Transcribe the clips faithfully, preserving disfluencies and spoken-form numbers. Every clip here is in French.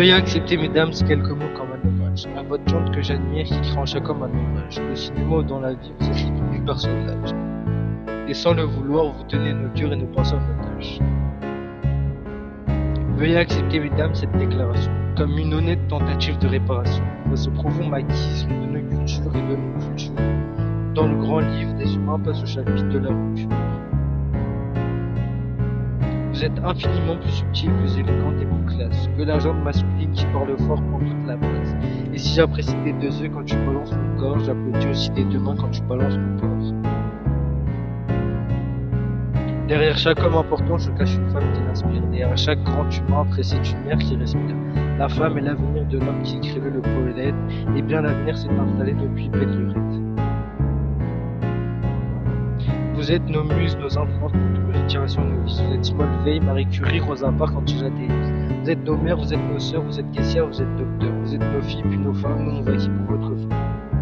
Veuillez accepter, mesdames, ces quelques mots comme un hommage à votre tante que j'admire, qui crée en chaque homme un hommage. Au cinéma ou dans la vie, vous êtes du personnage. Et sans le vouloir, vous tenez nos cœurs et nos pensées en otage. Veuillez accepter, mesdames, cette déclaration comme une honnête tentative de réparation face au profond maquisme de nos cultures et de nos cultures. Dans le grand livre des humains passe au chapitre de la rupture. Vous êtes infiniment plus subtil, plus élégante et plus classe que la jambe masculine qui parle fort prend toute la place. Et si j'apprécie tes deux yeux quand tu balances mon corps, j'applaudis aussi tes deux mains quand tu balances mon corps. Derrière chaque homme important, je cache une femme qui l'inspire. Derrière chaque grand humain, précède une mère qui respire. La femme est l'avenir de l'homme qui écrivait le poète, et bien l'avenir s'est installé depuis belle lurette. Vous êtes nos muses, nos influences, notre inspiration, nos vies. Vous êtes Simone Veil, Marie Curie, Rosa Parks, Antija Davis. Vous êtes nos mères, vous êtes nos sœurs, vous êtes caissières, vous êtes docteurs. Vous êtes nos filles, puis nos femmes, nous nous acquis pour votre femme.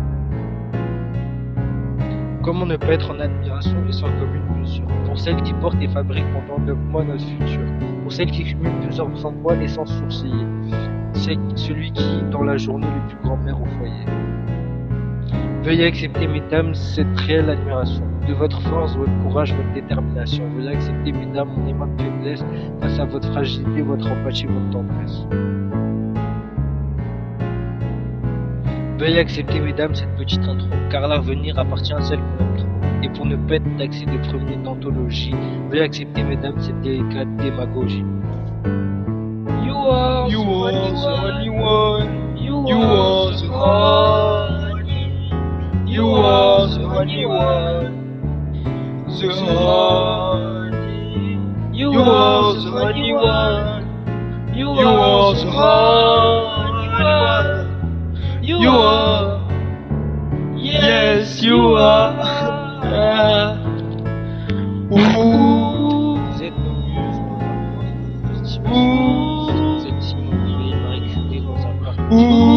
Comment ne pas être en admiration et sans commune mesure pour celle qui porte et fabrique pendant neuf mois notre futur, pour celle qui cumule plusieurs emplois et sans sourciller, c'est celui qui, dans la journée, est le plus grand mère au foyer. Veuillez accepter, mesdames, cette réelle admiration de votre force, votre courage, votre détermination. Veuillez accepter, mesdames, mon aimante faiblesse face à votre fragilité, votre empathie, votre tendresse. Veuillez accepter, mesdames, cette petite intro, car l'avenir appartient à celle qu'on aime trop. Et pour ne pas être taxé de premier d'anthologie, veuillez accepter, mesdames, cette délicate démagogie. You are You the are only the one. only one. You You are the honey. You are the only one. The honey. You You are are the the only only one. one. You You are are the the only honey one. one. You You are. are. Yes, you are. Ooh. Vous êtes nos muses, nos influences, nos inspirations. Vous êtes Simone Veil, Marie Curie, Rosa Parks. Ooh.